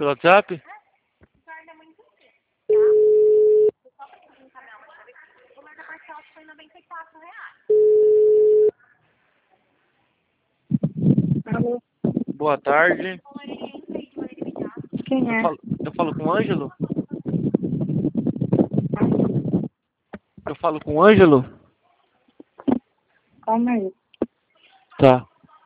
Pelo WhatsApp? Alô, Boa tarde. quem é? Eu falo com o Ângelo? Eu falo com o Ângelo? Calma aí. Tá.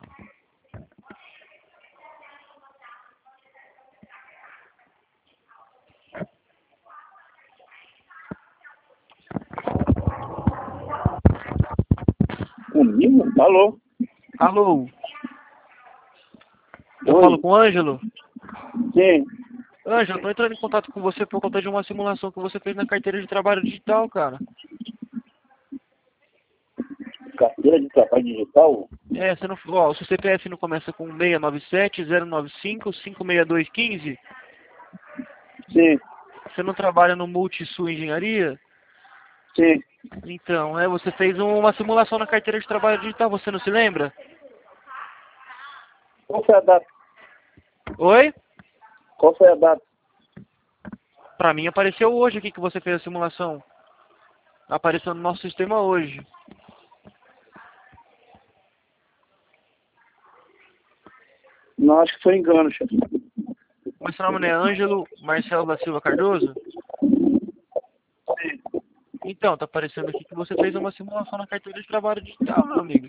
Comigo? Alô? Alô? Eu Oi. falo com o Ângelo? Sim. Ângelo, eu tô entrando em contato com você por conta de uma simulação que você fez na carteira de trabalho digital, cara. Carteira de trabalho digital? É, você não... Ó, o seu CPF não começa com 697-095-56215? Sim. Você não trabalha no Multisul Engenharia? Sim. Então, você fez uma simulação na carteira de trabalho digital, você não se lembra? Qual foi a data? Oi? Qual foi a data? Pra mim apareceu hoje aqui que você fez a simulação. Apareceu no nosso sistema hoje. Não, acho que foi engano, chefe. Mas seu nome não é Ângelo Marcelo da Silva Cardoso? Sim. Então, tá aparecendo aqui que você fez uma simulação na carteira de trabalho digital, meu amigo.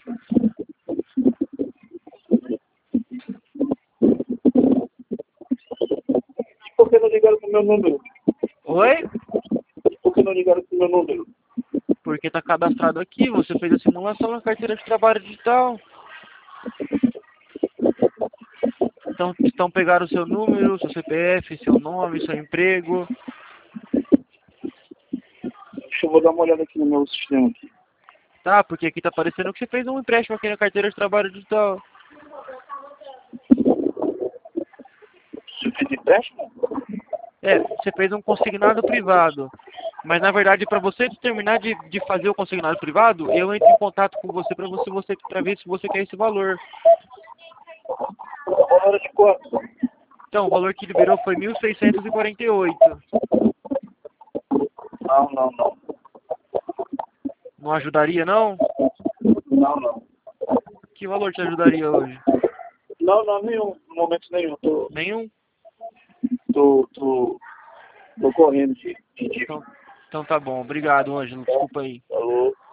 E por que não ligaram pro meu número? Oi? E por que não ligaram pro meu número? Porque tá cadastrado aqui, você fez a simulação na carteira de trabalho digital. Então pegaram o seu número, seu CPF, seu nome, seu emprego. Deixa eu vou dar uma olhada aqui no meu sistema aqui. Tá, porque aqui tá aparecendo que você fez um empréstimo aqui na carteira de trabalho digital. Você fez empréstimo? É, você fez um consignado privado. Mas na verdade, para você terminar de fazer o consignado privado, eu entro em contato com você para ver se você quer esse valor. A hora de quanto? Então, o valor que liberou foi 1.648. Não. Não ajudaria, não? Não. Que valor te ajudaria hoje? Não, nenhum. No momento nenhum. Nenhum? Tô correndo de Então tá bom. Obrigado, Ângelo. Desculpa aí. Falou.